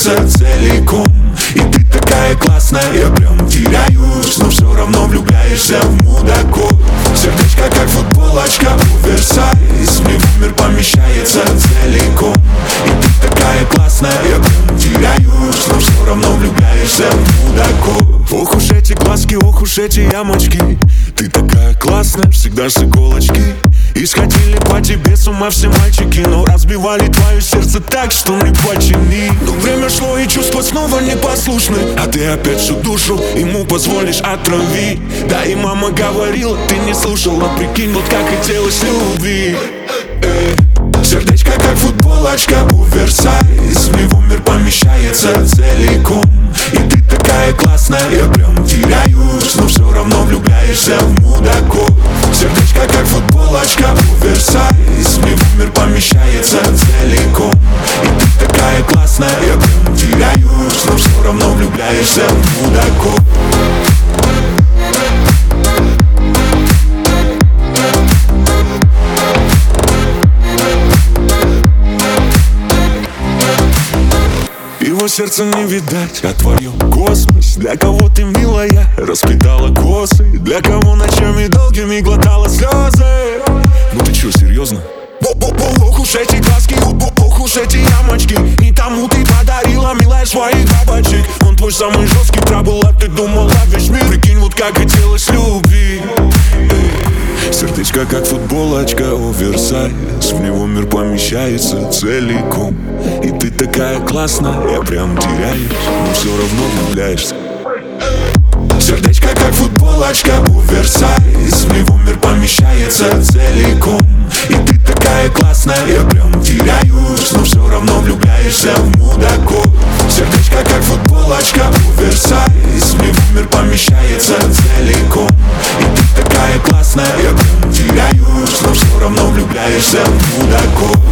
помещается целиком. И ты такая классная, я прям теряюсь, но все равно влюбляешься в мудаков. Сердечко как футболочка оверсайз, в него мир помещается целиком. И ты такая классная, я прям теряюсь, но все равно влюбляешься в мудаков. Ох уж эти глазки, ох уж эти ямочки. Ты такая классная, всегда с иголочки. И сходили по тебе с ума все мальчики, но разбивали твое сердце так, что не почини. Но время шло и чувства снова непослушны, а ты опять всю душу ему позволишь отравить. Да и мама говорила, ты не слушала, прикинь, вот как хотелось любви. Сердечко как футболочка оверсайз, в него мир помещается целиком. И ты такая классная, я прям теряюсь, но все равно влюбляешься в мудаков. Сердечко как футболочка оверсайз, в него мир помещается целиком. И ты такая классная, я прям теряюсь, но все равно влюбляешься в мудаков. Его сердце не видать, а твое космос. Для кого ты, милая, расплетала косы, для кого ночами долгими глотала слезы. Ну ты чё, серьезно? Ох уж эти глазки, ох уж эти ямочки. Не тому ты подарила, милая, своих бабочек. Он твой самый жесткий трабл, а ты думала весь мир. Прикинь, вот как хотелось любви. Сердечко как футболочка оверсайз, в него мир помещается целиком. И ты такая классная, я прям теряюсь, но все равно влюбляешься. Сердечко как футболочка оверсайз, в него мир помещается целиком. И ты такая классная, я прям теряюсь, но все равно влюбляешься в мудаков. Сердечко как футболочка оверсайз, в него мир помещается целиком. И ты такая классная, я прям теряюсь, но все равно влюбляешься в мудаков.